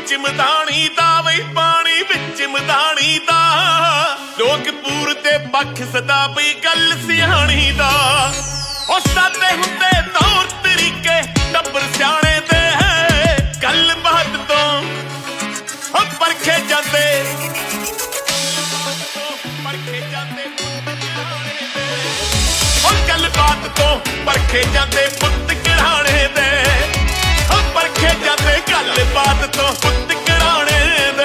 ਵਿੱਚ ਮਧਾਣੀ ਦਾ ਵਈ ਪਾਣੀ ਵਿੱਚ ਮਧਾਣੀ ਦਾ ਲੋਕ ਪੂਰ ਤੇ ਪੱਖ ਸਦਾ ਪਈ ਗੱਲ ਸਿਆਣੀ ਦਾ ਉਹ ਸਾਦੇ ਹੁੰਦੇ ਤੌਰ ਤਰੀਕੇ ਟੱਬਰ ਸਿਆਣੇ ਦੇ ਗੱਲ ਬਾਤ ਤੋਂ ਉਹ ਪਰਖੇ ਜਾਂਦੇ ਉਹ ਗੱਲ ਬਾਤ ਤੋਂ ਪਰਖੇ ਜਾਂਦੇ ਪੁੱਤ ਘਰਾਣੇ ਦੇ ਉਹ ਪਰਖੇ ਜਾਂਦੇ ਗੱਲ ਬਾਤ ਤੋਂ ਪੁੱਤ ਘਰਾਣੇ ਦੇ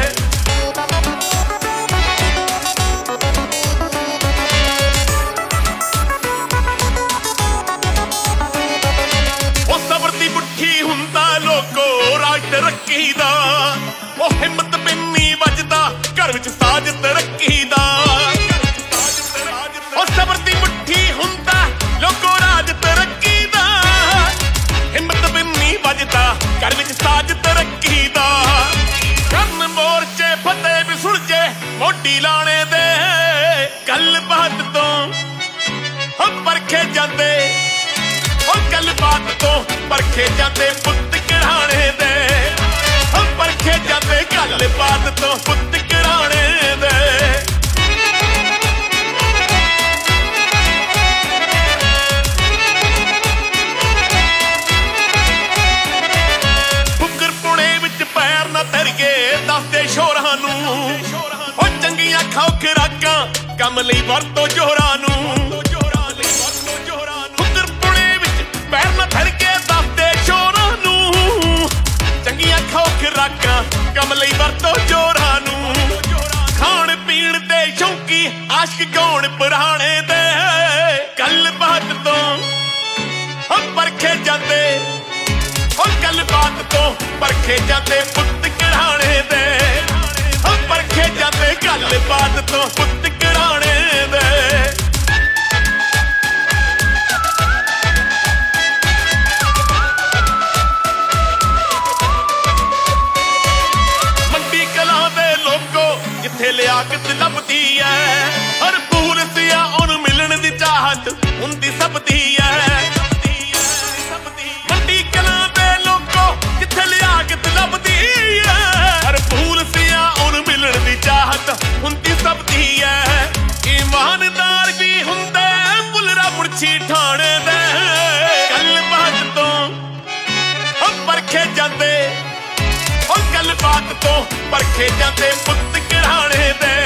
ਹੁੰਦਾ ਲੋਕੋ ਰਾਜ ਤਰੱਕੀ ਦਾ ਉਹ ਹਿੰਮਤ ਬਿੰਨੀ ਵੱਜਦਾ ਘਰ ਵਿੱਚ ਸਾਜ ਤਰੱਕੀ ਦਾ ਉਹ ਸਬਰ ਦੀ ਮੁੱਠੀ ਹੁੰਦਾ ਲੋਕੋ ਰਾਜ ਤਰੱਕੀ ਦਾ ਹਿੰਮਤ ਬਿੰਨੀ ਵੱਜਦਾ ਘਰ ਵਿੱਚ ਸਾਜ ਤਰੱਕੀ ਦਾ ਕਰਨ ਮੋਰਚੇ ਫਤਿਹ ਵੀ ਸੁਲਝੇ ਮੋਢੀ ਲਾਣੇ ਦੇ ਗੱਲ ਬਾਤ ਤੋਂ ਉਹ ਪਰਖੇ ਜਾਂਦੇ ਉਹ ਗੱਲ ਬਾਤ ਤੋਂ ਪਰਖੇ ਜਾਂਦੇ ਪੁੱਤ ਘਰਾਣੇ ਦੇ ਉਹ ਪਰਖੇ ਜਾਂਦੇ ਗੱਲ ਬਾਤ ਤੋਂ ਪੁੱਤ ਘਰਾਣੇ ਦੇ ਫੁਕਰ ਪੁਣੇ ਵਿੱਚ ਪੈਰ ਨਾ ਧਰੀਏ ਦੱਸਦੇ ਸ਼ੋਰਾਂ ਨੂੰ ਉਹ ਚੰਗੀਆਂ ਖਾਓ ਖੁਰਾਕਾਂ ਕੰਮ ਲਈ ਵਰਤੋ ਜੋਰਾਂ ਨੂੰ ਪੈਰ ਨਾ ਧਰ ਕੇ ਦੱਸਦੇ ਸ਼ੋਰਾਂ ਨੂੰ ਚੰਗੀਆਂ ਖਾਓ ਖੁਰਾਕਾਂ ਕੰਮ ਲਈ ਵਰਤੋ ਜੋਰਾਂ ਨੂੰ ਖਾਣ ਪੀਣ ਦੇ ਸ਼ੌਂਕੀ ਆਸ਼ਕ ਗਾਉਣ ਪੁਰਾਣੇ ਦੇ ਗੱਲ ਬਾਤ ਤੋਂ ਉਹ ਪਰਖੇ ਜਾਂਦੇ ਉਹ ਗੱਲ ਬਾਤ ਤੋਂ ਪਰਖੇ ਜਾਂਦੇ ਪੁੱਤ ਘਰਾਣੇ ਦੇ ਉਹ ਪਰਖੇ ਜਾਂਦੇ ਗੱਲ ਬਾਤ ਤੋਂ ਪੁੱਤ ਘਰਾਣੇ ਦੇ ਜਿੱਥੇ ਲਿਆਕਤ ਲੱਭਦੀ ਐ ਹਰ ਭੂਲ ਸਿਆ ਉਹਨੂੰ ਮਿਲਣ ਦੀ ਚਾਹਤ ਹੁੰਦੀ ਸਭ ਦੀ ਐ ਮੰਡੀ ਕਲਾਂ ਦੇ ਲੋਕੋ ਜਿੱਥੇ ਲਿਆਕਤ ਲੱਭਦੀ ਐ ਹਰ ਭੂਲ ਸਿਆ ਉਹਨੂੰ ਮਿਲਣ ਦੀ ਚਾਹਤ ਹੁੰਦੀ ਸਭ ਦੀ ਐ ਇਮਾਨਦਾਰ ਵੀ ਹੁੰਦਾ ਬੁਲਰਾ ਮੁਰਛੀ ਠਾਣੇ ਦੇ ਗੱਲ ਬਾਤ ਤੋਂ ਉਹ ਪਰਖੇ ਜਾਂਦੇ ਉਹ ਗੱਲ ਬਾਤ ਤੋਂ ਪਰਖੇ ਜਾਂਦੇ ਪੁੱਤ ਘਰਾਣੇ ਦੇ